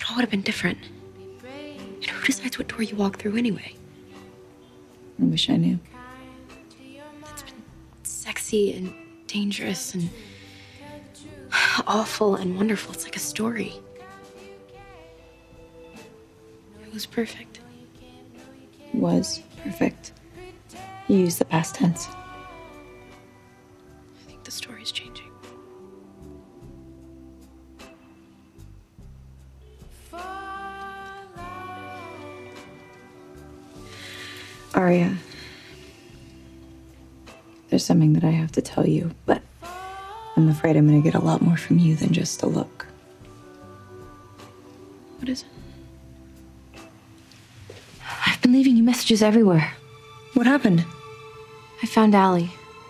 it all would have been different. And who decides what door you walk through anyway? I wish I knew. It's been sexy and dangerous and awful and wonderful. It's like a story. It was perfect. Was perfect. You used the past tense. I think the story's changing. Aria, there's something that I have to tell you, but I'm afraid I'm gonna get a lot more from you than just a look. What is it? I've been leaving you messages everywhere. What happened? I found Allie.